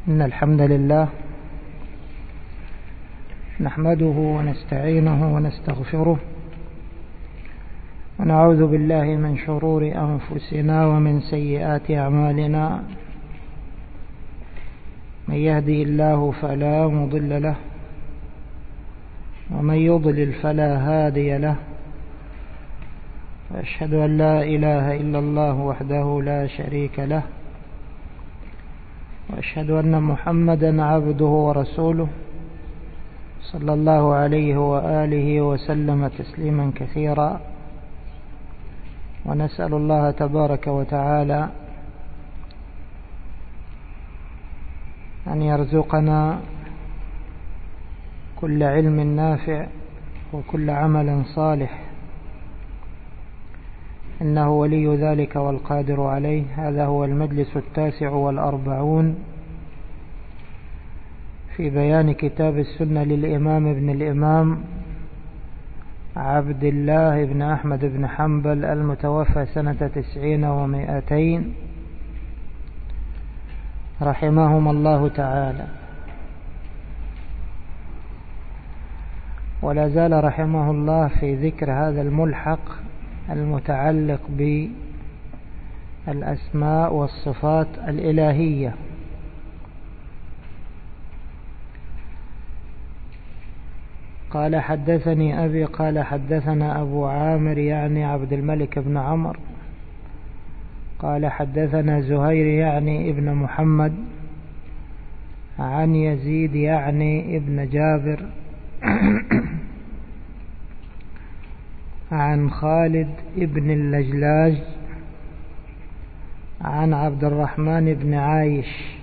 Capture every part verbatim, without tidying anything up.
إن الحمد لله نحمده ونستعينه ونستغفره ونعوذ بالله من شرور أنفسنا ومن سيئات أعمالنا. من يهدي الله فلا مضل له ومن يضلل فلا هادي له، وأشهد أن لا إله إلا الله وحده لا شريك له، وأشهد أن محمدا عبده ورسوله صلى الله عليه وآله وسلم تسليما كثيرا. ونسأل الله تبارك وتعالى أن يرزقنا كل علم نافع وكل عمل صالح، إنه ولي ذلك والقادر عليه. هذا هو المجلس التاسع والأربعون في بيان كتاب السنة للإمام ابن الإمام عبد الله بن أحمد بن حنبل المتوفى سنة تسعين ومائتين رحمهما الله تعالى. ولا زال رحمه الله في ذكر هذا الملحق المتعلق بالأسماء والصفات الإلهية. قال حدثني أبي قال حدثنا أبو عامر يعني عبد الملك بن عمرو قال حدثنا زهير يعني ابن محمد عن يزيد يعني ابن جابر عن خالد ابن اللجلاج عن عبد الرحمن بن عايش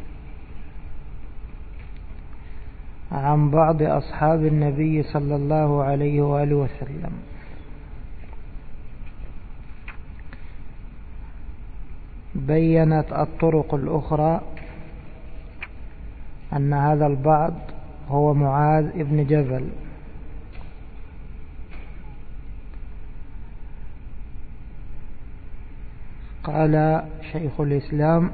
عن بعض أصحاب النبي صلى الله عليه وآله وسلم. بينت الطرق الأخرى أن هذا البعض هو معاذ بن جبل. قال شيخ الإسلام: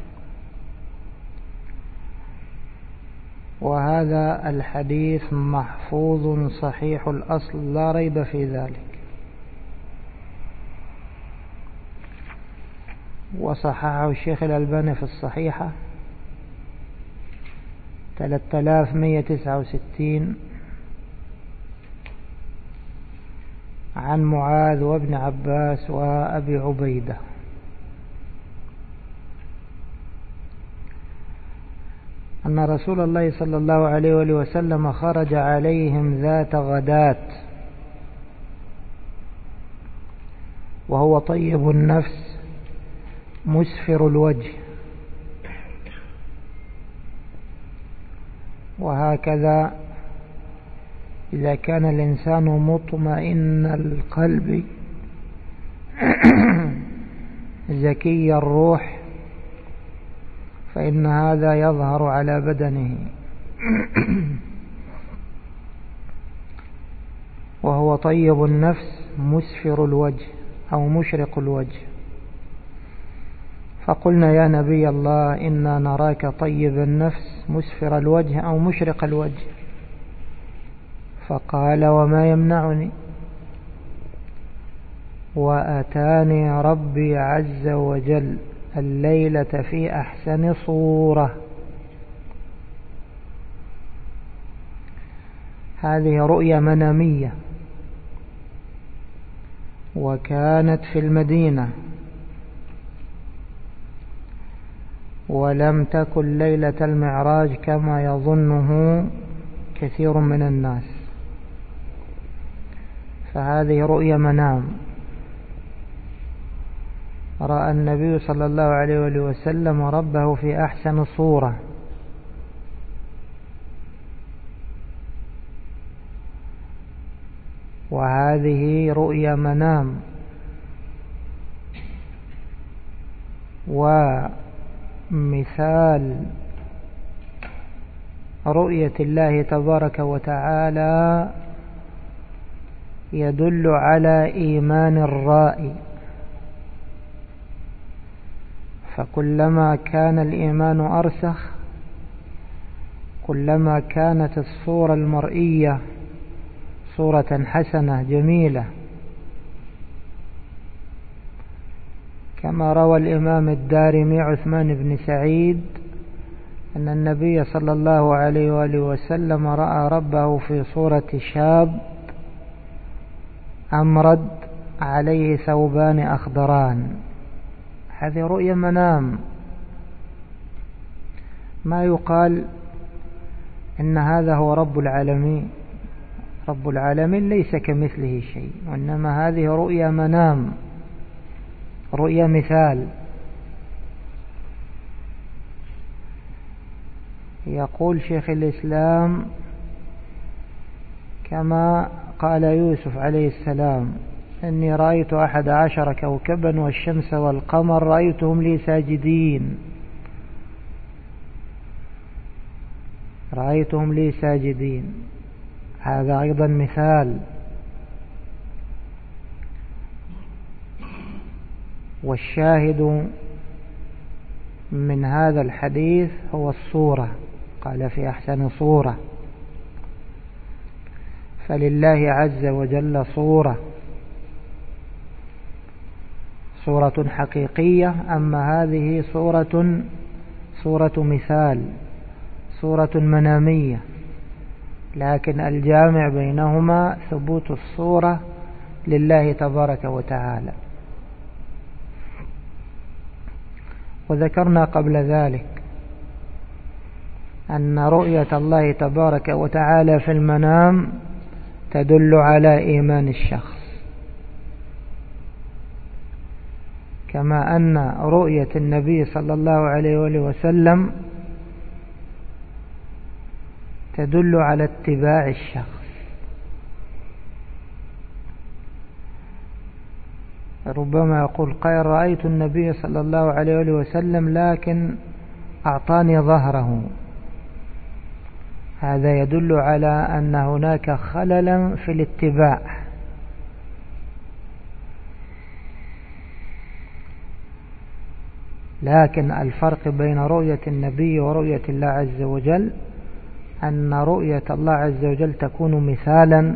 وهذا الحديث محفوظ صحيح الأصل لا ريب في ذلك. وصححه الشيخ الألباني في الصحيحة ثلاثة آلاف ومائة وتسعة وستين عن معاذ وابن عباس وأبي عبيدة. أن رسول الله صلى الله عليه وآله وسلم خرج عليهم ذات غداة وهو طيب النفس مسفر الوجه. وهكذا إذا كان الإنسان مطمئن القلب زكي الروح فإن هذا يظهر على بدنه. وهو طيب النفس مسفر الوجه أو مشرق الوجه. فقلنا: يا نبي الله، إنا نراك طيب النفس مسفر الوجه أو مشرق الوجه. فقال: وما يمنعني؟ وأتاني ربي عز وجل الليلة في أحسن صورة. هذه رؤيا منامية، وكانت في المدينة، ولم تكن ليلة المعراج كما يظنه كثير من الناس، فهذه رؤيا منام. رأى النبي صلى الله عليه وسلم ربه في أحسن صورة. وهذه رؤيا منام. ومثال رؤية الله تبارك وتعالى يدل على إيمان الرائي، فكلما كان الإيمان أرسخ كلما كانت الصورة المرئية صورة حسنة جميلة، كما روى الإمام الدارمي عثمان بن سعيد أن النبي صلى الله عليه وآله وسلم رأى ربه في صورة شاب أمرد عليه ثوبان أخضران. هذه رؤيا منام، ما يقال إن هذا هو رب العالمين. رب العالمين ليس كمثله شيء، وإنما هذه رؤيا منام، رؤيا مثال. يقول شيخ الإسلام كما قال يوسف عليه السلام: إني رأيت أحد عشر كوكبا والشمس والقمر رأيتهم لي ساجدين، رأيتهم لي ساجدين. هذا أيضا مثال. والشاهد من هذا الحديث هو الصورة، قال في أحسن صورة، فلله عز وجل صورة صورة حقيقية. أما هذه صورة صورة مثال، صورة منامية، لكن الجامع بينهما ثبوت الصورة لله تبارك وتعالى. وذكرنا قبل ذلك أن رؤية الله تبارك وتعالى في المنام تدل على إيمان الشخص، كما أن رؤية النبي صلى الله عليه وآله وسلم تدل على اتباع الشخص. ربما يقول قائل: رأيت النبي صلى الله عليه وآله وسلم لكن أعطاني ظهره. هذا يدل على أن هناك خللا في الاتباع. لكن الفرق بين رؤية النبي ورؤية الله عز وجل أن رؤية الله عز وجل تكون مثالا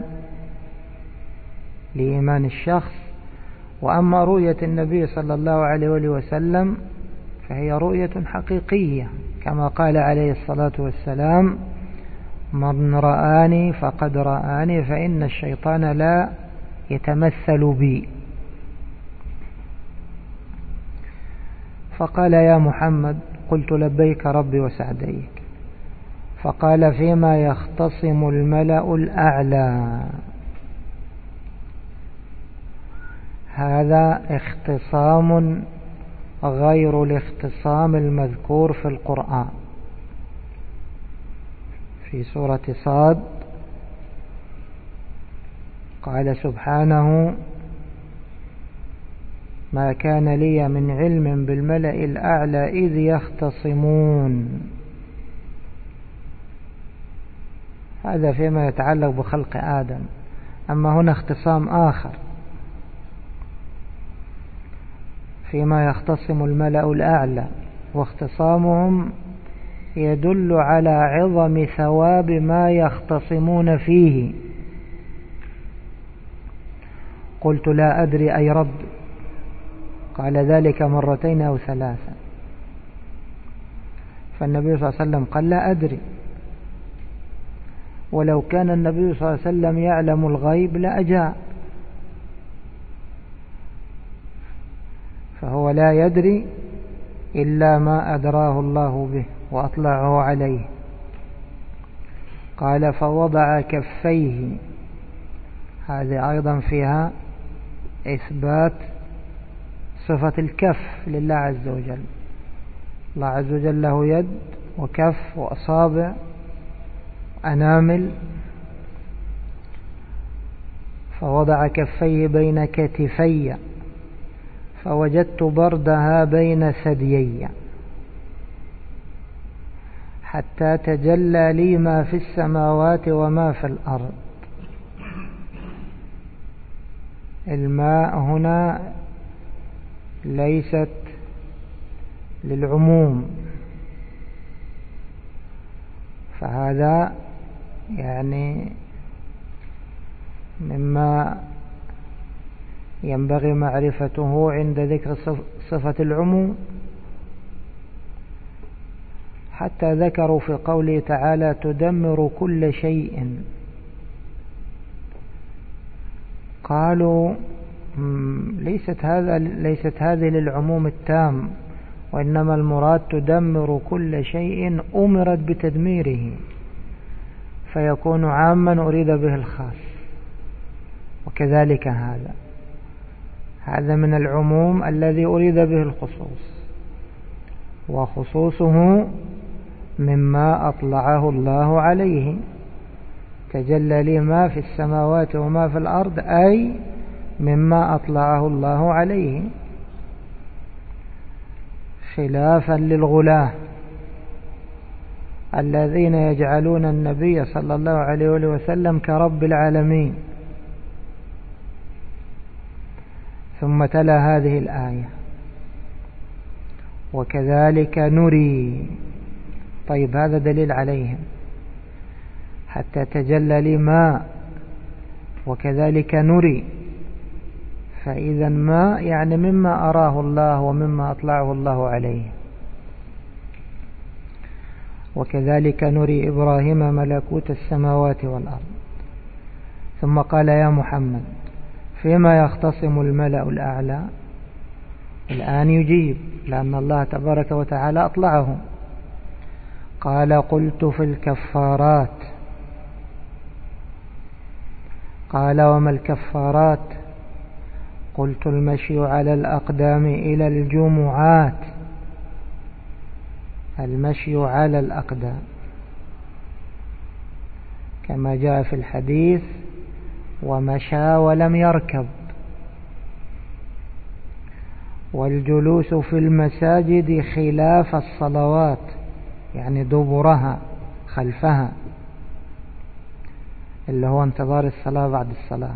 لإيمان الشخص، وأما رؤية النبي صلى الله عليه وآله وسلم فهي رؤية حقيقية، كما قال عليه الصلاة والسلام: من رآني فقد رآني فإن الشيطان لا يتمثل بي. فقال: يا محمد. قلت: لبيك ربي وسعديك. فقال: فيما يختصم الملأ الأعلى. هذا اختصام غير الاختصام المذكور في القرآن في سورة صاد. قال سبحانه: ما كان لي من علم بالملأ الأعلى إذ يختصمون. هذا فيما يتعلق بخلق آدم. أما هنا اختصام آخر فيما يختصم الملأ الأعلى، واختصامهم يدل على عظم ثواب ما يختصمون فيه. قلت: لا أدري أي رب. قال: ذلك مرتين أو ثلاثة. فالنبي صلى الله عليه وسلم قال: لا أدري. ولو كان النبي صلى الله عليه وسلم يعلم الغيب لأجاء، فهو لا يدري إلا ما أدراه الله به وأطلعه عليه. قال: فوضع كفيه. هذه أيضا فيها إثبات صفة الكف لله عز وجل. الله عز وجل له يد وكف وأصابع أنامل. فوضع كفيه بين كتفي فوجدت بردها بين ثديي حتى تجلى لي ما في السماوات وما في الأرض. الماء هنا ليست للعموم، فهذا يعني مما ينبغي معرفته عند ذكر صفة العموم. حتى ذكروا في قوله تعالى تدمر كل شيء، قالوا ليست هذا ليست هذه للعموم التام، وإنما المراد تدمر كل شيء أمرت بتدميره، فيكون عاما أريد به الخاص. وكذلك هذا هذا من العموم الذي أريد به الخصوص، وخصوصه مما أطلعه الله عليه. تجلى لي ما في السماوات وما في الأرض، أي مما أطلعه الله عليه، خلافا للغلاة الذين يجعلون النبي صلى الله عليه وسلم كرب العالمين. ثم تلا هذه الآية وكذلك نري. طيب هذا دليل عليهم، حتى تجلى لي ما وكذلك نري، فإذا ما يعني مما أراه الله ومما أطلعه الله عليه. وكذلك نري إبراهيم ملكوت السماوات والأرض. ثم قال يا محمد فيما يختصم الملأ الأعلى. الآن يجيب لأن الله تبارك وتعالى أطلعه. قال قلت في الكفارات. قال وما الكفارات؟ قلت المشي على الأقدام إلى الجمعات. المشي على الأقدام كما جاء في الحديث ومشى ولم يركب. والجلوس في المساجد خلاف الصلوات يعني دبرها خلفها، اللي هو انتظار الصلاة بعد الصلاة.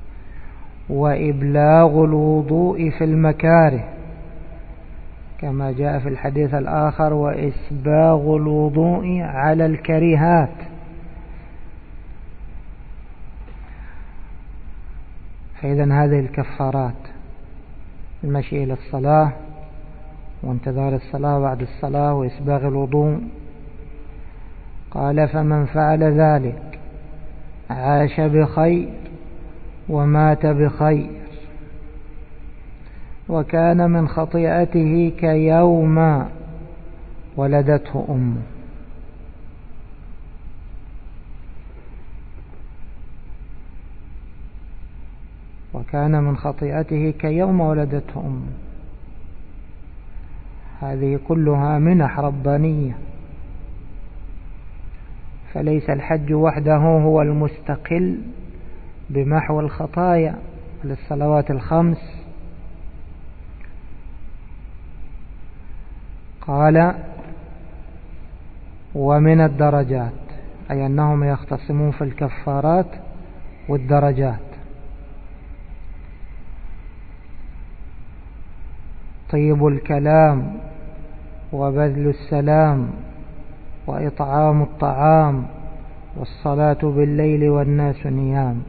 وإبلاغ الوضوء في المكاره كما جاء في الحديث الآخر وإسباغ الوضوء على الكريهات. فإذا هذه الكفارات المشي إلى الصلاة وانتظار الصلاة بعد الصلاة وإسباغ الوضوء. قال فمن فعل ذلك عاش بخير ومات بخير وكان من خطيئته كيوم ولدته أمه. وكان من خطيئته كيوم ولدته أمه. هذه كلها منح ربانية، فليس الحج وحده هو المستقل بمحو الخطايا للصلوات الخمس. قال ومن الدرجات، أي أنهم يختصمون في الكفارات والدرجات. طيب الكلام وبذل السلام وإطعام الطعام والصلاة بالليل والناس نيام،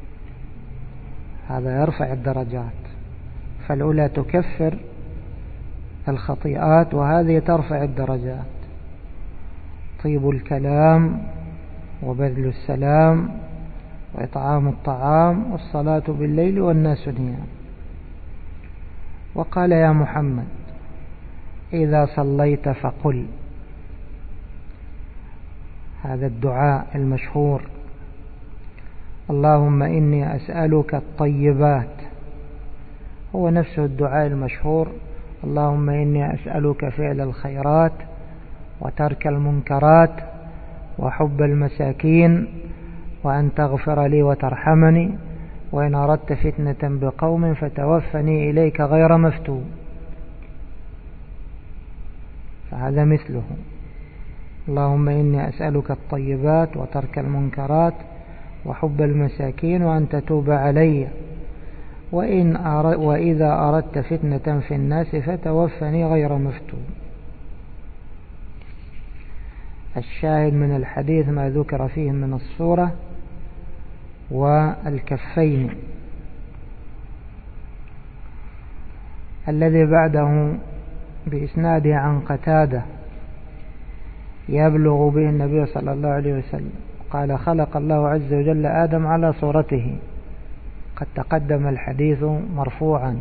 هذا يرفع الدرجات. فالأولى تكفر الخطيئات وهذه ترفع الدرجات. طيب الكلام وبذل السلام وإطعام الطعام والصلاة بالليل والناس نيام. وقال يا محمد إذا صليت فقل، هذا الدعاء المشهور اللهم إني أسألك الطيبات، هو نفسه الدعاء المشهور اللهم إني أسألك فعل الخيرات وترك المنكرات وحب المساكين وأن تغفر لي وترحمني وإن أردت فتنة بقوم فتوفني إليك غير مفتون. فهذا مثله اللهم إني أسألك الطيبات وترك المنكرات وحب المساكين وأن تتوب علي وإن أر... وإذا أردت فتنة في الناس فتوفني غير مفتون. الشاهد من الحديث ما ذكر فيه من الصورة والكفين. الذي بعده بإسناده عن قتادة يبلغ به النبي صلى الله عليه وسلم قال: خلق الله عز وجل آدم على صورته. قد تقدم الحديث مرفوعا.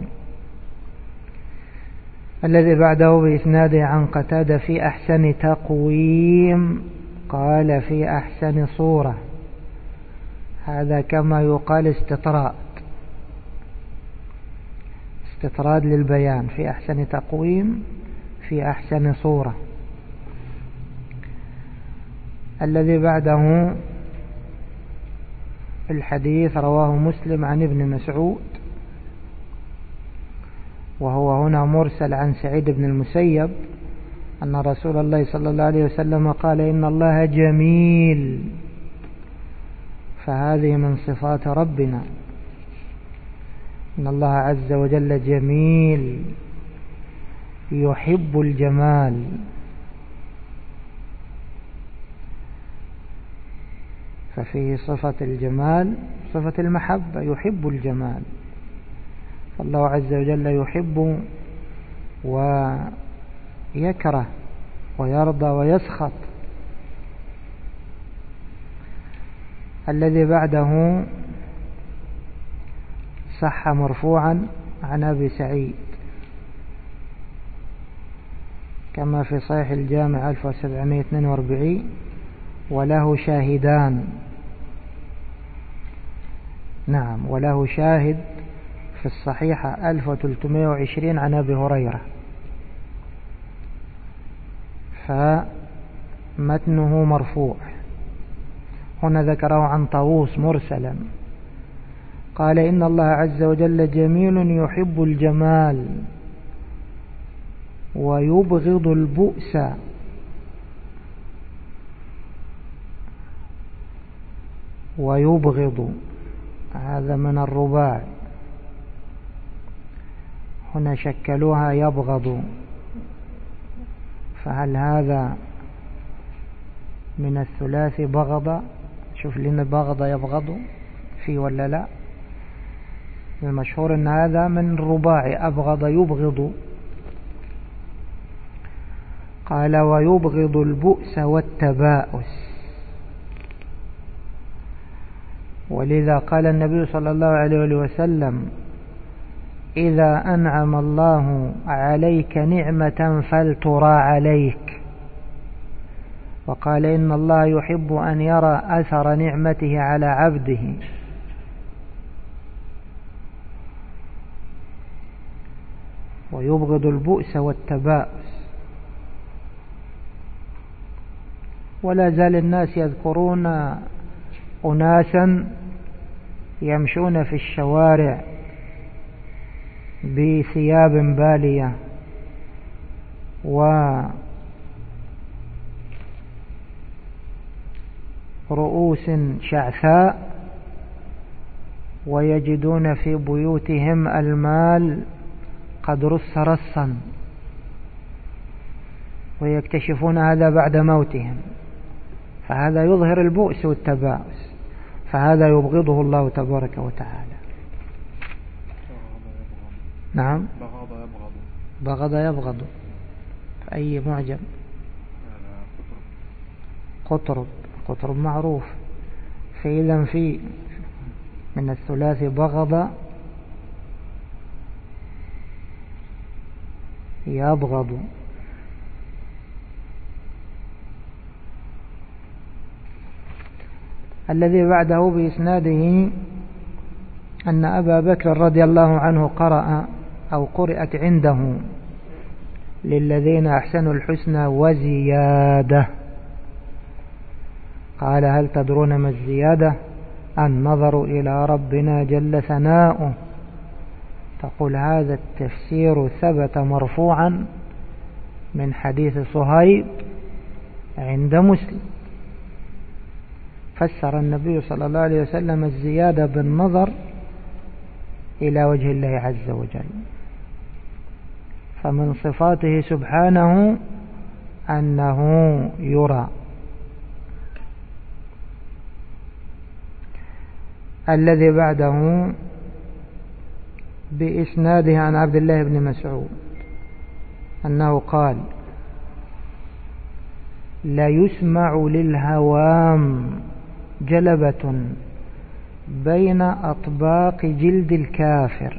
الذي بعده بإسناده عن قتادة في أحسن تقويم قال في أحسن صورة. هذا كما يقال استطراد استطراد للبيان، في أحسن تقويم في أحسن صورة. الذي بعده الحديث رواه مسلم عن ابن مسعود، وهو هنا مرسل عن سعيد بن المسيب أن رسول الله صلى الله عليه وسلم قال: إن الله جميل. فهذه من صفات ربنا، إن الله عز وجل جميل يحب الجمال. ففيه صفة الجمال، صفة المحبة، يحب الجمال. فالله عز وجل يحب ويكره ويرضى ويسخط. الذي بعده صح مرفوعا عن أبي سعيد كما في صحيح الجامع ألف وسبعمائة واثنين وأربعين، وله شاهدان. نعم، وله شاهد في الصحيحة ألف وثلاثمائة وعشرين عن أبي هريرة، فمتنه مرفوع. هنا ذكره عن طاووس مرسلا قال: إن الله عز وجل جميل يحب الجمال ويبغض البؤس. ويبغض هذا من الرباع، هنا شكلوها يبغض، فهل هذا من الثلاثي بغض؟ شوف لنا بغض يبغض فيه ولا لا؟ المشهور ان هذا من الرباع، أبغض يبغض. قال: ويبغض البؤس والتباؤس. ولذا قال النبي صلى الله عليه وسلم: إذا أنعم الله عليك نعمة فلترى عليك. وقال: إن الله يحب أن يرى أثر نعمته على عبده. ويبغض البؤس والتباؤس. ولا زال الناس يذكرون أناسا يمشون في الشوارع بثياب بالية ورؤوس شعثاء، ويجدون في بيوتهم المال قد رص رصا، ويكتشفون هذا بعد موتهم. فهذا يظهر البؤس والتباؤس، فهذا يبغضه الله تبارك وتعالى. نعم، بغض يبغض. بغض يبغض في أي معجم؟ قطرب. قطرب معروف. فإذا في من الثلاثي بغض يبغض. الذي بعده بإسناده أن أبا بكر رضي الله عنه قرأ أو قرأت عنده: للذين أحسنوا الحسنى وزيادة. قال: هل تدرون ما الزيادة؟ النظر إلى ربنا جل ثناؤه. تقول هذا التفسير ثبت مرفوعا من حديث صهيب عند مسلم. فسر النبي صلى الله عليه وسلم الزيادة بالنظر إلى وجه الله عز وجل. فمن صفاته سبحانه أنه يرى الذي بعده بإسناده عن عبد الله بن مسعود أنه قال: لا يسمع للهوام جلبة بين أطباق جلد الكافر،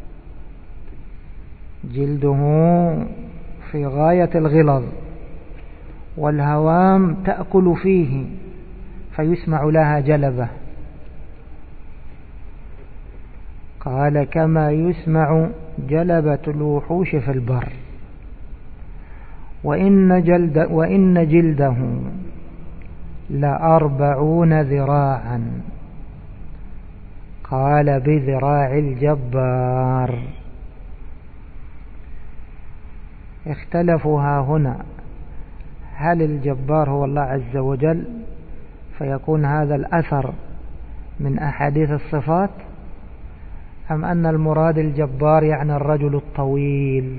جلده في غاية الغلظ والهوام تأكل فيه فيسمع لها جلبة. قال: كما يسمع جلبة الوحوش في البر، وإن, جلد وإن جلده لأربعون ذراعا. قال: بذراع الجبار. اختلفوا ها هنا، هل الجبار هو الله عز وجل فيكون هذا الأثر من أحاديث الصفات، أم أن المراد الجبار يعني الرجل الطويل؟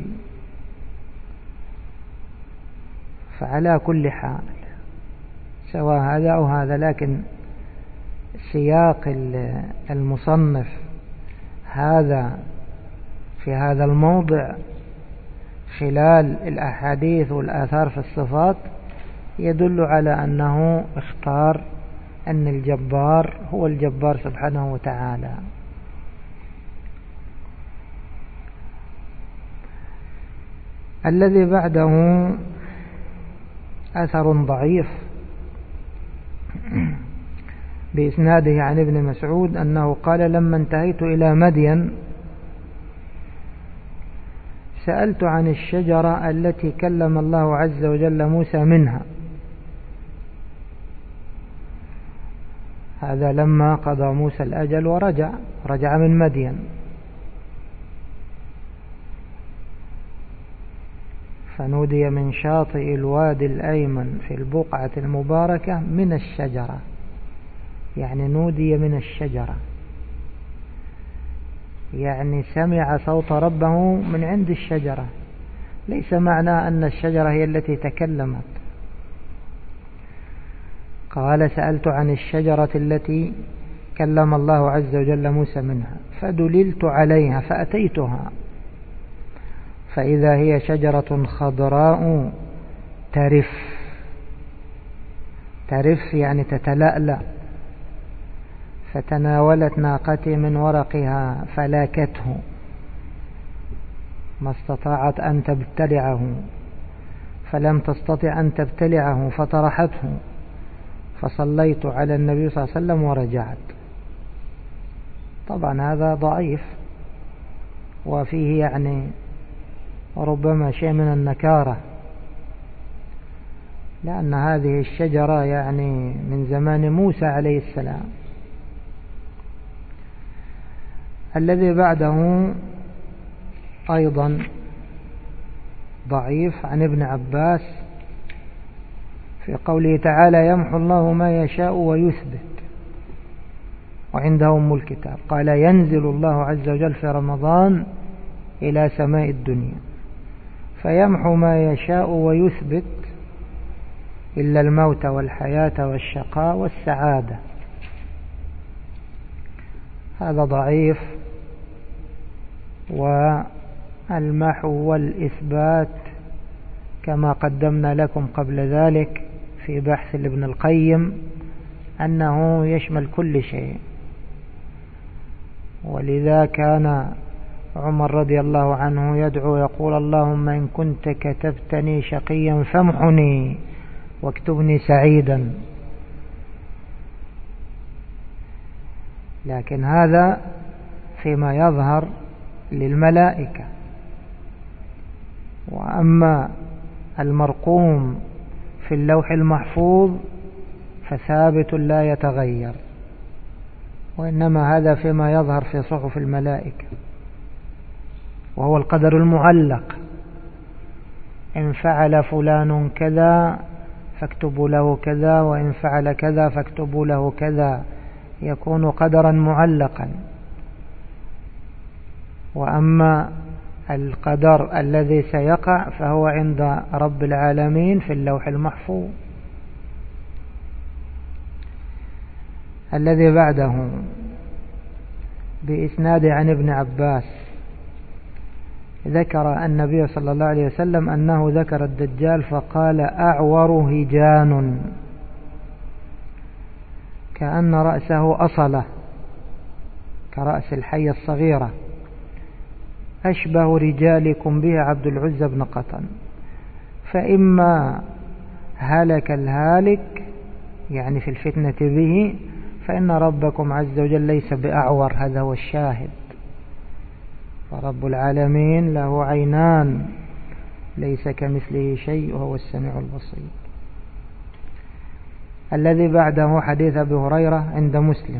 فعلى كل حال سواء هذا أو هذا، لكن سياق المصنف هذا في هذا الموضع خلال الأحاديث والآثار في الصفات يدل على أنه اختار أن الجبار هو الجبار سبحانه وتعالى. الذي بعده أثر ضعيف بإسناده عن ابن مسعود أنه قال: لما انتهيت إلى مدين سألت عن الشجرة التي كلم الله عز وجل موسى منها. هذا لما قضى موسى الأجل ورجع رجع من مدين، فنودي من شاطئ الوادي الأيمن في البقعة المباركة من الشجرة، يعني نودي من الشجرة، يعني سمع صوت ربه من عند الشجرة، ليس معنى أن الشجرة هي التي تكلمت. قال: سألت عن الشجرة التي كلم الله عز وجل موسى منها فدللت عليها فأتيتها فإذا هي شجرة خضراء ترف، ترف يعني تتلألأ، فتناولت ناقتي من ورقها فلاكته، ما استطاعت أن تبتلعه، فلم تستطع أن تبتلعه فطرحته، فصليت على النبي صلى الله عليه وسلم ورجعت. طبعا هذا ضعيف وفيه يعني ربما شيء من النكارة، لأن هذه الشجرة يعني من زمان موسى عليه السلام. الذي بعده أيضا ضعيف عن ابن عباس في قوله تعالى: يمحو الله ما يشاء ويثبت وعنده أم الكتاب. قال: ينزل الله عز وجل في رمضان إلى سماء الدنيا فيمحو ما يشاء ويثبت إلا الموت والحياة والشقاء والسعادة. هذا ضعيف. والمحو والإثبات كما قدمنا لكم قبل ذلك في بحث ابن القيم أنه يشمل كل شيء، ولذا كان عمر رضي الله عنه يدعو يقول: اللهم إن كنت كتبتني شقيا فامحني واكتبني سعيدا. لكن هذا فيما يظهر للملائكة، وأما المرقوم في اللوح المحفوظ فثابت لا يتغير، وإنما هذا فيما يظهر في صحف الملائكة، وهو القدر المعلق: إن فعل فلان كذا فاكتبوا له كذا، وإن فعل كذا فاكتبوا له كذا، يكون قدرا معلقا. وأما القدر الذي سيقع فهو عند رب العالمين في اللوح المحفوظ. الذي بعده بإسناد عن ابن عباس ذكر النبي صلى الله عليه وسلم أنه ذكر الدجال فقال أعور هجان كأن رأسه أصلة كرأس الحية الصغيرة أشبه رجالكم به عبد العزى بن قطن فإما هلك الهالك يعني في الفتنة به فإن ربكم عز وجل ليس بأعور هذا هو الشاهد ورب العالمين له عينان ليس كمثله شيء وهو السميع البصير. الذي بعده حديث أبي هريرة عند مسلم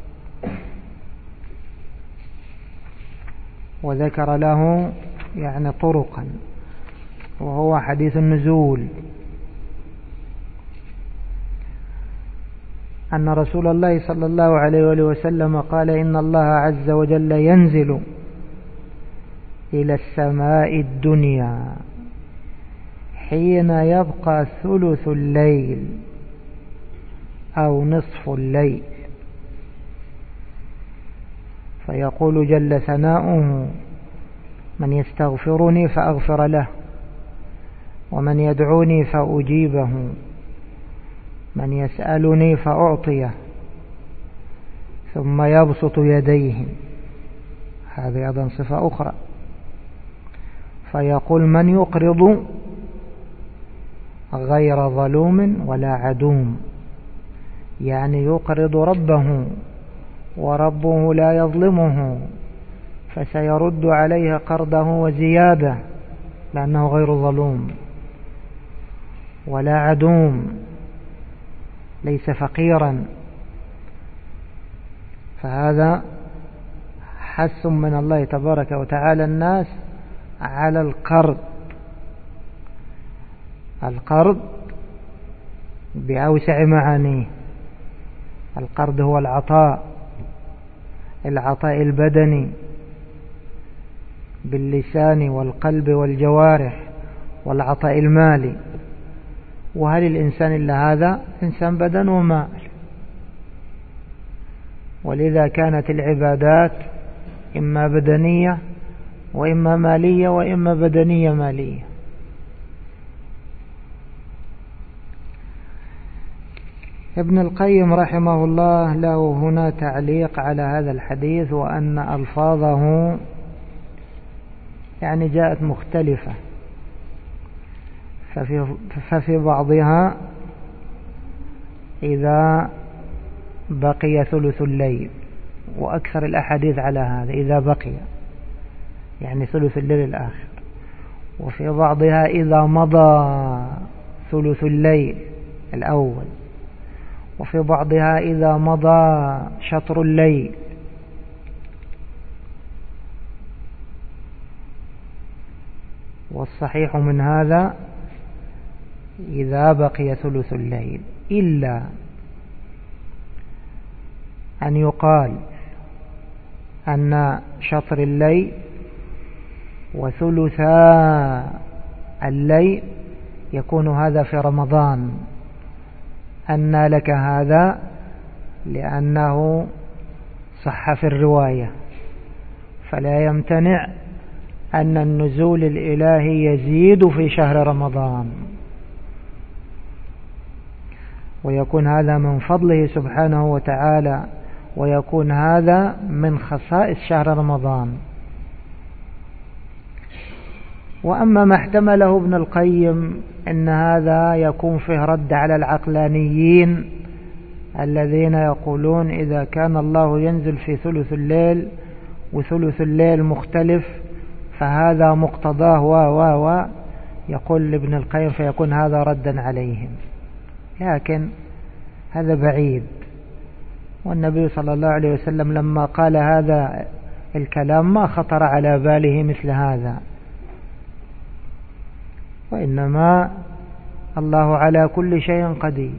وذكر له يعني طرقا وهو حديث النزول أن رسول الله صلى الله عليه وآله وسلم قال إن الله عز وجل ينزل إلى السماء الدنيا حين يبقى ثلث الليل أو نصف الليل فيقول جل ثناؤه من يستغفرني فأغفر له ومن يدعوني فأجيبه من يسألني فأعطيه ثم يبسط يديه هذه أيضا صفة أخرى فيقول من يقرض غير ظلوم ولا عدوم يعني يقرض ربه وربه لا يظلمه فسيرد عليه قرضه وزيادة لأنه غير ظلوم ولا عدوم ليس فقيرا فهذا حث من الله تبارك وتعالى الناس على القرض القرض بأوسع معانيه القرض هو العطاء العطاء البدني باللسان والقلب والجوارح والعطاء المالي وهل الإنسان إلا هذا إنسان بدن ومال ولذا كانت العبادات إما بدنية وإما مالية وإما بدنية مالية. ابن القيم رحمه الله له هنا تعليق على هذا الحديث وأن ألفاظه يعني جاءت مختلفة ففي, ففي بعضها إذا بقي ثلث الليل وأكثر الأحاديث على هذا إذا بقي يعني ثلث الليل الآخر وفي بعضها إذا مضى ثلث الليل الأول وفي بعضها إذا مضى شطر الليل والصحيح من هذا إذا بقي ثلث الليل إلا أن يقال أن شطر الليل وثلثا الليل يكون هذا في رمضان أن لك هذا لأنه صح في الرواية فلا يمتنع أن النزول الإلهي يزيد في شهر رمضان ويكون هذا من فضله سبحانه وتعالى ويكون هذا من خصائص شهر رمضان. وأما ما احتمله ابن القيم أن هذا يكون فيه رد على العقلانيين الذين يقولون إذا كان الله ينزل في ثلث الليل وثلث الليل مختلف فهذا مقتضاه و و و يقول ابن القيم فيكون هذا ردا عليهم لكن هذا بعيد والنبي صلى الله عليه وسلم لما قال هذا الكلام ما خطر على باله مثل هذا وإنما الله على كل شيء قدير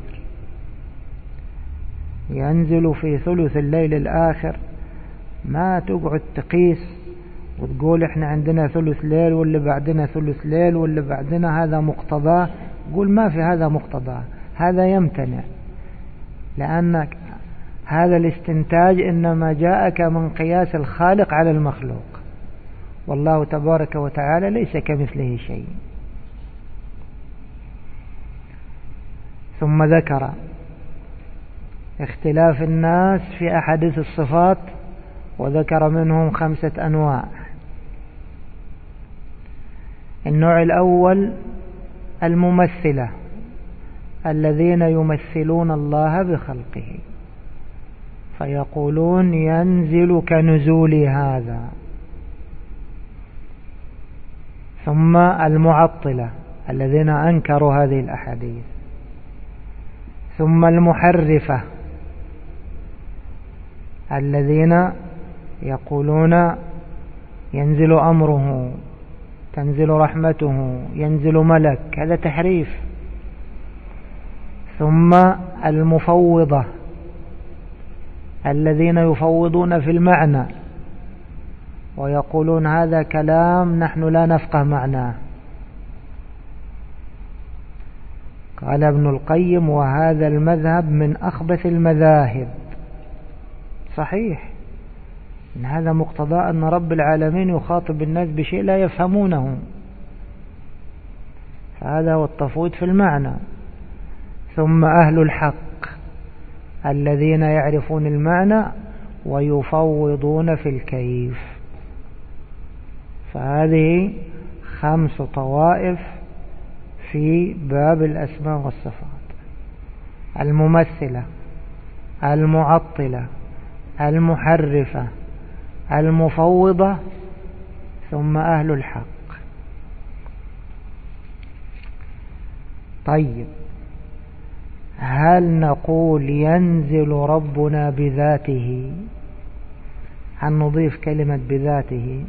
ينزل في ثلث الليل الآخر ما تقعد تقيس وتقول احنا عندنا ثلث ليل واللي بعدنا ثلث ليل واللي بعدنا هذا مقتضاه قول ما في هذا مقتضاه هذا يمتنع لأنك هذا الاستنتاج إنما جاءك من قياس الخالق على المخلوق، والله تبارك وتعالى ليس كمثله شيء. ثم ذكر اختلاف الناس في أحاديث الصفات، وذكر منهم خمسة أنواع. النوع الأول الممثلة، الذين يمثلون الله بخلقه، فيقولون ينزل كنزول هذا. ثم المعطلة الذين أنكروا هذه الأحاديث. ثم المحرفة الذين يقولون ينزل أمره، تنزل رحمته، ينزل ملك، هذا تحريف. ثم المفوضة الذين يفوضون في المعنى ويقولون هذا كلام نحن لا نفقه معناه. قال ابن القيم وهذا المذهب من أخبث المذاهب. صحيح إن هذا مقتضى أن رب العالمين يخاطب الناس بشيء لا يفهمونه، فهذا هو التفويض في المعنى. ثم أهل الحق الذين يعرفون المعنى ويفوضون في الكيف. فهذه خمس طوائف في باب الأسماء والصفات: الممثلة، المعطلة، المحرفة، المفوضة، ثم أهل الحق. طيب، هل نقول ينزل ربنا بذاته؟ هل نضيف كلمة بذاته؟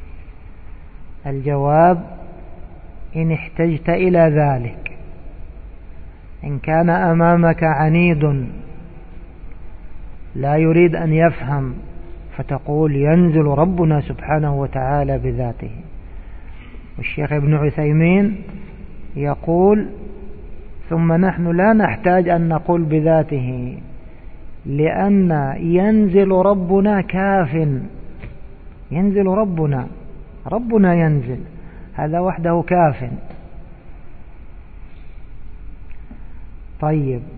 الجواب: إن احتجت إلى ذلك. إن كان أمامك عنيد لا يريد أن يفهم فتقول ينزل ربنا سبحانه وتعالى بذاته. والشيخ ابن عثيمين يقول: ثم نحن لا نحتاج أن نقول بذاته، لأن ينزل ربنا كاف. ينزل ربنا، ربنا ينزل، هذا وحده كاف. طيب،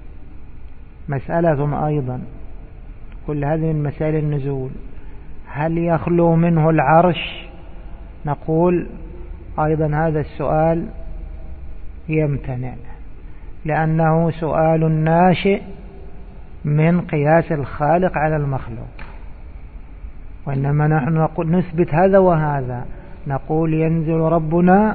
مسألة أيضا، كل هذه من مسائل النزول: هل يخلو منه العرش؟ نقول أيضا هذا السؤال يمتنع، لأنه سؤال ناشئ من قياس الخالق على المخلوق. وإنما نحن نقول نثبت هذا وهذا، نقول ينزل ربنا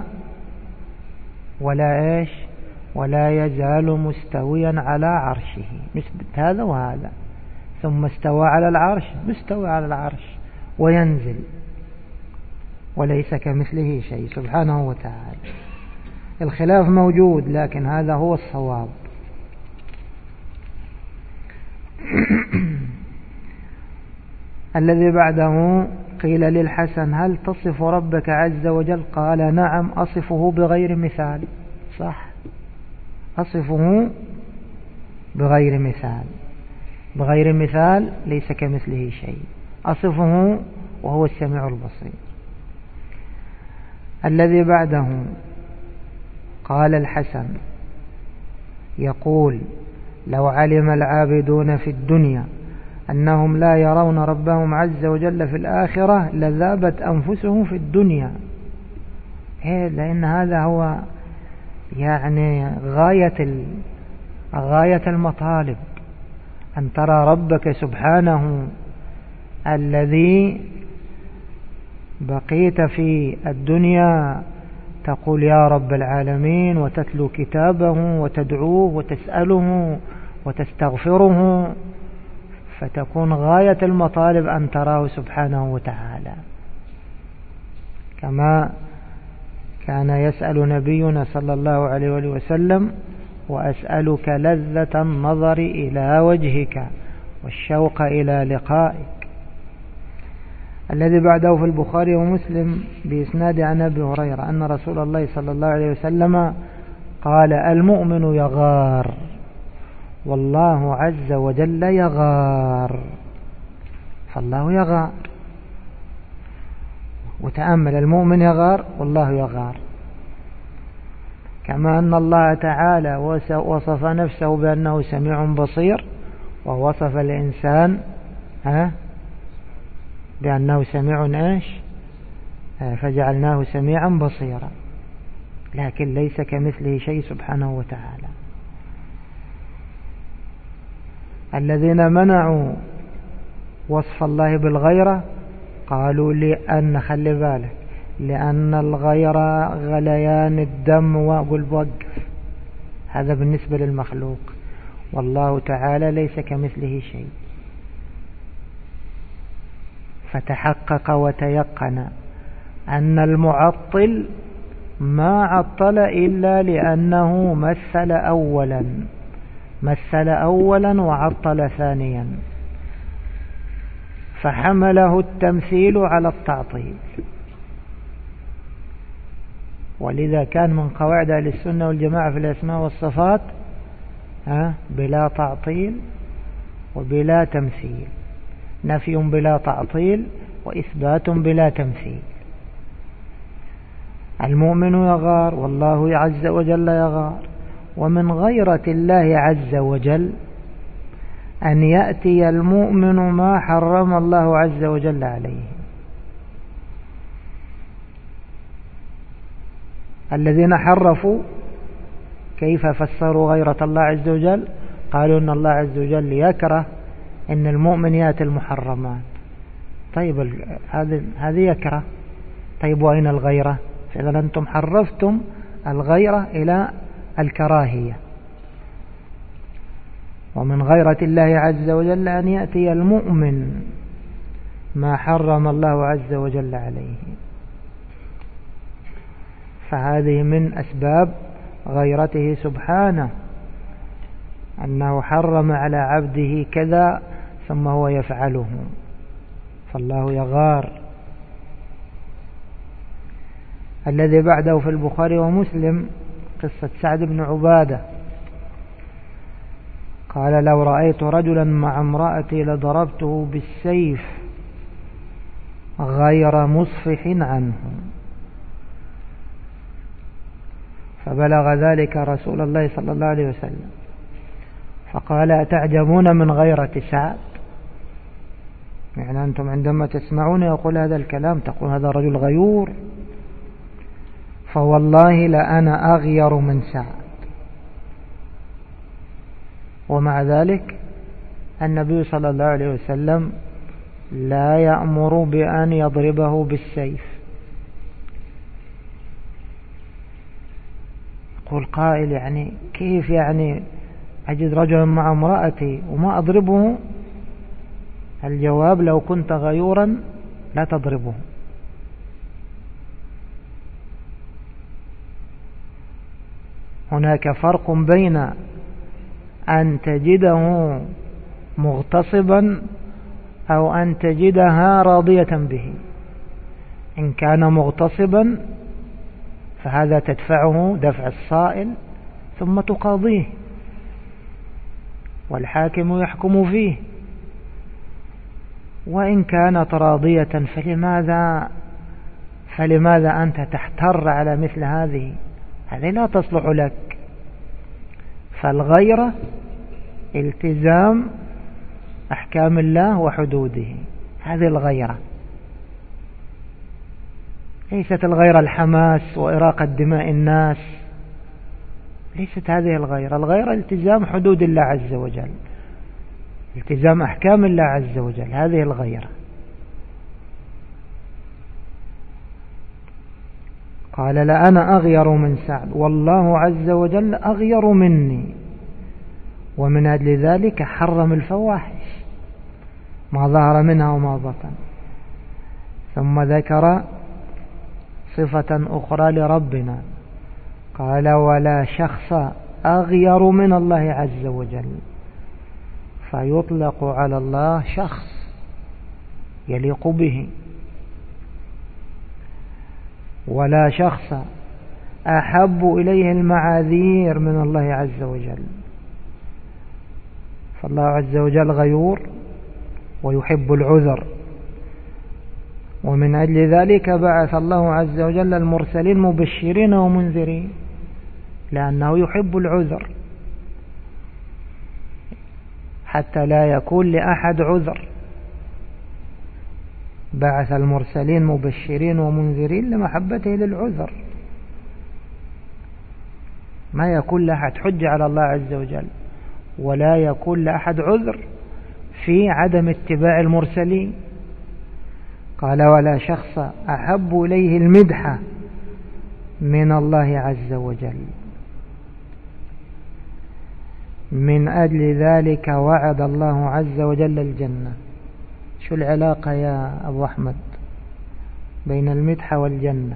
ولا إيش ولا يزال مستويا على عرشه، نثبت هذا وهذا. ثم استوى على العرش، مستوى على العرش وينزل، وليس كمثله شيء سبحانه وتعالى. الخلاف موجود، لكن هذا هو الصواب. الذي بعده قيل للحسن: هل تصف ربك عز وجل؟ قال: نعم، أصفه بغير مثال. صح، أصفه بغير مثال. بغير مثال ليس كمثله شيء، أصفه وهو السميع البصير. الذي بعده قال الحسن يقول: لو علم العابدون في الدنيا أنهم لا يرون ربهم عز وجل في الآخرة لذابت أنفسهم في الدنيا. لأن هذا هو يعني غاية غاية المطالب، أن ترى ربك سبحانه الذي بقيت في الدنيا تقول يا رب العالمين، وتتلو كتابه وتدعوه وتسأله وتستغفره، فتكون غاية المطالب أن تراه سبحانه وتعالى، كما كان يسأل نبينا صلى الله عليه وآله وسلم: وأسألك لذة النظر إلى وجهك والشوق إلى لقائك. الذي بعده في البخاري ومسلم بإسناد عن أبي هريرة أن رسول الله صلى الله عليه وسلم قال: المؤمن يغار والله عز وجل يغار، فالله يغار. وتأمل، المؤمن يغار والله يغار، كما أن الله تعالى وصف نفسه بأنه سميع بصير، ووصف الإنسان ها بأنه سميع إيش؟ فجعلناه سميعا بصيرا، لكن ليس كمثله شيء سبحانه وتعالى. الذين منعوا وصف الله بالغيرة قالوا لأن، خلي بالك، لأن الغيرة غليان الدم، وقل وقف، هذا بالنسبة للمخلوق، والله تعالى ليس كمثله شيء. فتحقق وتيقن أن المعطل ما عطل إلا لأنه مثل أولا مثل أولا وعطل ثانيا، فحمله التمثيل على التعطيل. ولذا كان من قواعد أهل السنة والجماعة في الأسماء والصفات ها بلا تعطيل وبلا تمثيل، نفي بلا تعطيل وإثبات بلا تمثيل. المؤمن يغار والله عز وجل يغار. ومن غيرة الله عز وجل أن يأتي المؤمن ما حرم الله عز وجل عليه. الذين حرفوا كيف فسروا غيرة الله عز وجل؟ قالوا أن الله عز وجل يكره أن المؤمن يأتي المحرمات. طيب هذه يكره، طيب وأين الغيرة؟ فإذا أنتم حرفتم الغيرة إلى الكراهية. ومن غيرة الله عز وجل أن يأتي المؤمن ما حرم الله عز وجل عليه، فهذه من أسباب غيرته سبحانه، أنه حرم على عبده كذا ثم هو يفعله، فالله يغار. الذي بعده في البخاري ومسلم قصة سعد بن عبادة، قال لو رأيت رجلا مع امرأتي لضربته بالسيف غير مصفح عنه. فبلغ ذلك رسول الله صلى الله عليه وسلم فقال أتعجبون من غيرة سعد؟ يعني أنتم عندما تسمعون يقول هذا الكلام تقول هذا رجل غيور، فوالله لأنا أغير من سعد. ومع ذلك النبي صلى الله عليه وسلم لا يأمر بأن يضربه بالسيف. يقول قائل يعني كيف يعني أجد رجلا مع امرأتي وما أضربه؟ الجواب لو كنت غيورا لا تضربه. هناك فرق بين أن تجده مغتصبا أو أن تجدها راضية به. إن كان مغتصبا فهذا تدفعه دفع الصائل ثم تقاضيه والحاكم يحكم فيه. وإن كانت راضية فلماذا فلماذا أنت تحتر على مثل هذه؟ هذه لا تصلح لك. فالغيرة التزام أحكام الله وحدوده، هذه الغيرة، ليست الغيرة الحماس وإراقة دماء الناس، ليست هذه الغيرة. الغيرة التزام حدود الله عز وجل، التزام أحكام الله عز وجل، هذه الغيرة. قال لأنا أغير من سعد والله عز وجل أغير مني. ومن أجل ذلك حرم الفواحش ما ظهر منها وما بطن. ثم ذكر صفة أخرى لربنا قال ولا شخص أغير من الله عز وجل، فيطلق على الله شخص يليق به. ولا شخص أحب إليه المعاذير من الله عز وجل، فالله عز وجل غيور ويحب العذر، ومن أجل ذلك بعث الله عز وجل المرسلين مبشرين ومنذرين، لأنه يحب العذر حتى لا يكون لأحد عذر. بعث المرسلين مبشرين ومنذرين لمحبته للعذر، ما يكون لأحد حجة على الله عز وجل، ولا يكون لأحد عذر في عدم اتباع المرسلين. قال ولا شخص أحب إليه المدح من الله عز وجل. من أجل ذلك وعد الله عز وجل الجنة. شو العلاقة يا أبو أحمد بين المدح والجنة؟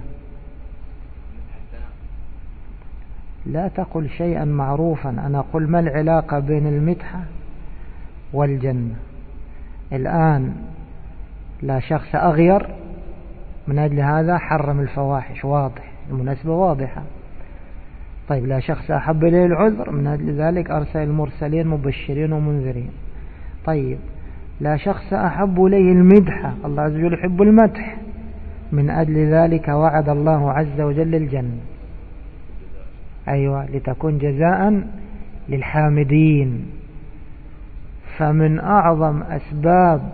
لا تقل شيئا معروفا، أنا أقول ما العلاقة بين المدح والجنة. الآن لا شخص أغير، من أجل هذا حرم الفواحش، واضح، المناسبة واضحة. طيب لا شخص أحب إليه العذر، من أجل ذلك أرسل المرسلين مبشرين ومنذرين. طيب لا شخص أحب إليه المدح، الله عز وجل يحب المدح، من أجل ذلك وعد الله عز وجل الجنة. أيوة، لتكون جزاء للحامدين. فمن أعظم أسباب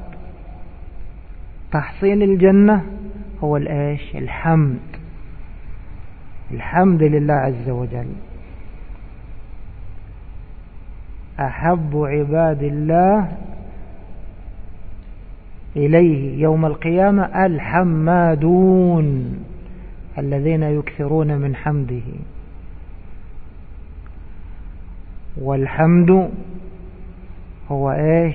تحصيل الجنة هو الإيش؟ الحمد. الحمد لله عز وجل. أحب عباد الله إليه يوم القيامة الحمادون، الذين يكثرون من حمده. والحمد هو إيش؟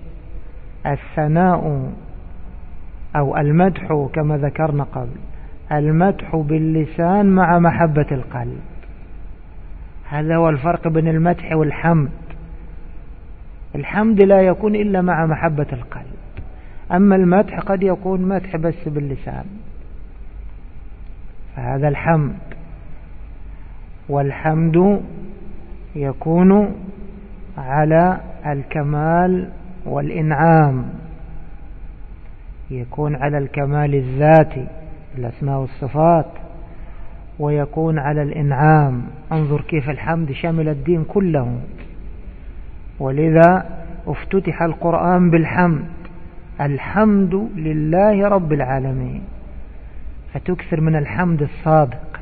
الثناء أو المدح، كما ذكرنا قبل، المدح باللسان مع محبة القلب. هذا هو الفرق بين المدح والحمد. الحمد لا يكون إلا مع محبة القلب، أما المدح قد يكون مدح بس باللسان، فهذا الحمد. والحمد يكون على الكمال والإنعام، يكون على الكمال الذاتي الأسماء والصفات، ويكون على الإنعام. انظر كيف الحمد شامل الدين كله، ولذا افتتح القرآن بالحمد. الحمد لله رب العالمين، فتكثر من الحمد الصادق،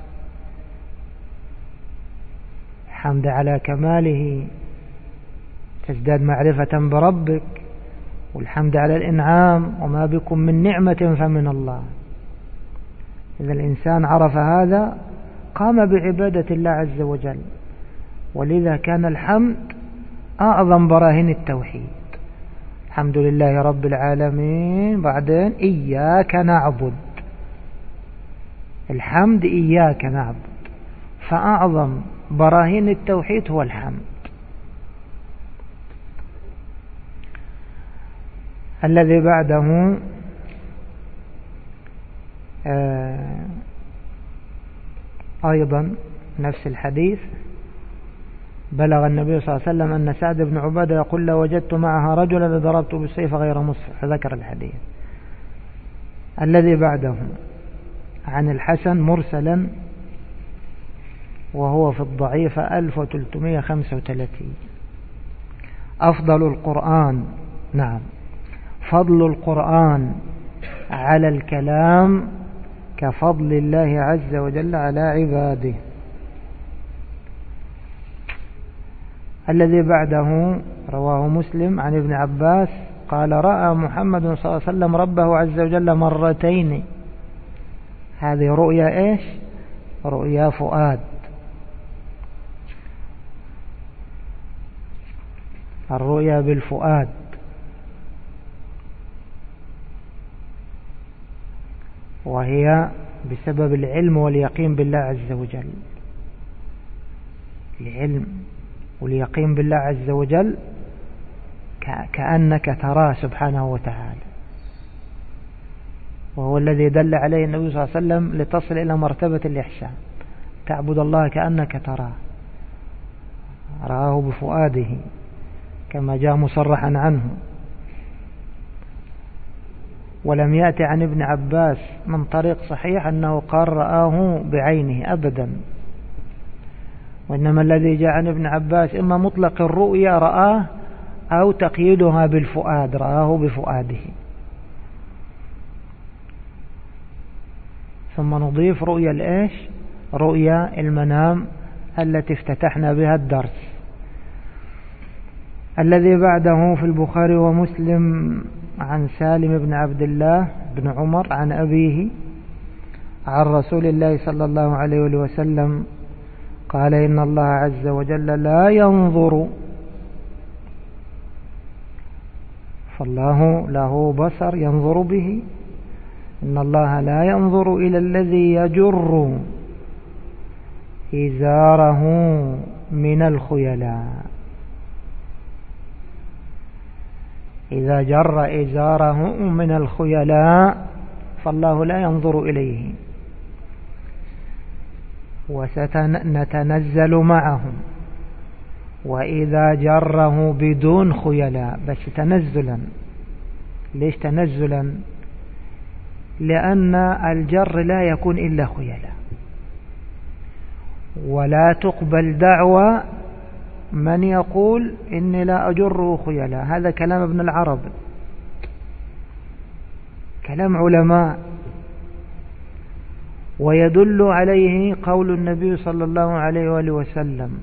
الحمد على كماله تزداد معرفة بربك، والحمد على الإنعام، وما بكم من نعمة فمن الله. إذا الإنسان عرف هذا قام بعبادة الله عز وجل، ولذا كان الحمد أعظم براهين التوحيد. الحمد لله رب العالمين، بعدين إياك نعبد. الحمد إياك نعبد، فأعظم براهين التوحيد هو الحمد. الذي بعده آه أيضا نفس الحديث، بلغ النبي صلى الله عليه وسلم أن سعد بن عبادة يقول لو وجدت معها رجلا لضربت بالسيف غير مصفح، فذكر الحديث. الذي بعده عن الحسن مرسلا، وهو في الضعيفة ألف وثلاثمائة وخمسة وثلاثين. أفضل القرآن، نعم، فضل القرآن على الكلام كفضل الله عز وجل على عباده. الذي بعده رواه مسلم عن ابن عباس قال رأى محمد صلى الله عليه وسلم ربه عز وجل مرتين. هذه رؤيا إيش؟ رؤيا فؤاد. الرؤيا بالفؤاد، وهي بسبب العلم واليقين بالله عز وجل. العلم واليقين بالله عز وجل كأنك تراه سبحانه وتعالى، وهو الذي دل عليه النبي صلى الله عليه وسلم لتصل إلى مرتبة الإحسان، تعبد الله كأنك تراه، رآه بفؤاده كما جاء مصرحا عنه. ولم يأتي عن ابن عباس من طريق صحيح أنه قال رآه بعينه أبدا، وإنما الذي جاء عن ابن عباس إما مطلق الرؤيا رآه أو تقييدها بالفؤاد، رآه بفؤاده. ثم نضيف رؤيا الإيش؟ رؤيا المنام التي افتتحنا بها الدرس. الذي بعده في البخاري ومسلم عن سالم بن عبد الله بن عمر عن أبيه عن رسول الله صلى الله عليه وسلم قال إن الله عز وجل لا ينظر، فالله له بصر ينظر به، إن الله لا ينظر إلى الذي يجر إزاره من الخيلاء. إذا جر إزاره من الخيلاء فالله لا ينظر إليه. وسنتنزل معهم وإذا جره بدون خيلاء، بس تنزلا. ليش تنزلا؟ لأن الجر لا يكون إلا خيلاء، ولا تقبل دعوة من يقول إني لا أجره خيلاء. هذا كلام ابن العرب، كلام علماء، ويدل عليه قول النبي صلى الله عليه وآله وسلم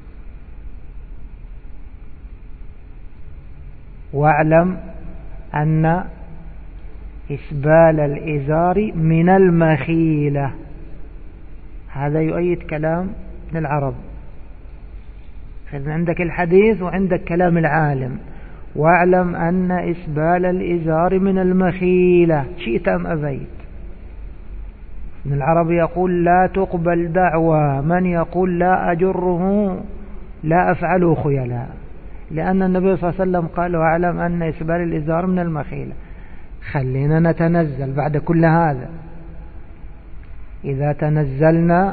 واعلم أن إسبال الإزار من المخيلة. هذا يؤيد كلام ابن العرب. فإذا عندك الحديث وعندك كلام العالم، واعلم أن إسبال الإزار من المخيلة شئت أم أبيت. ابن العرب يقول لا تقبل دعوى من يقول لا أجره لا أفعله خيلاء، لأن النبي صلى الله عليه وسلم قال واعلم أن إسبال الإزار من المخيلة. خلينا نتنزل بعد كل هذا. إذا تنزلنا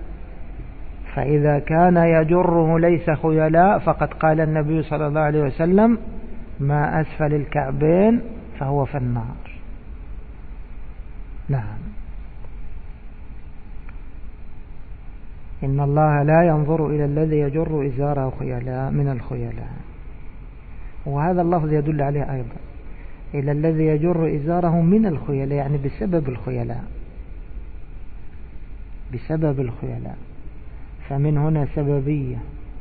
فإذا كان يجره ليس خيلاء فقد قال النبي صلى الله عليه وسلم ما أسفل الكعبين فهو في النار. نعم، إن الله لا ينظر إلى الذي يجر إزاره خيلاء من الخيلاء. وهذا اللفظ يدل عليه أيضا، إلى الذي يجر إزاره من الخيلاء، يعني بسبب الخيلاء، بسبب الخيلاء. فمن هنا سببية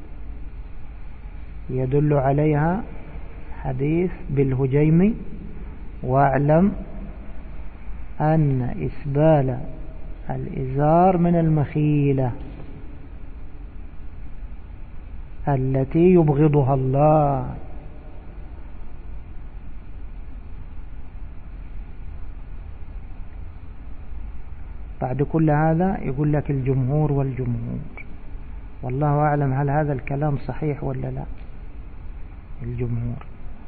يدل عليها حديث بالهجيم واعلم أن إسبال الإزار من المخيلة التي يبغضها الله. بعد كل هذا يقول لك الجمهور والجمهور، والله أعلم هل هذا الكلام صحيح ولا لا. الجمهور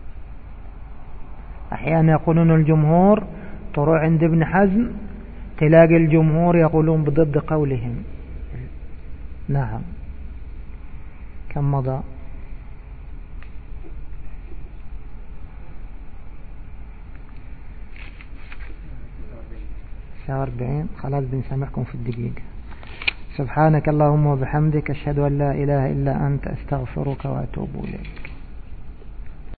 أحيانا يقولون الجمهور، تروح عند ابن حزم تلاقي الجمهور يقولون بضد قولهم. نعم. كم مضى؟ ساعة أربعين. خلاص بنسامحكم في الدقيقة. سبحانك اللهم وبحمدك أشهد أن لا إله إلا أنت أستغفرك وأتوب إليك.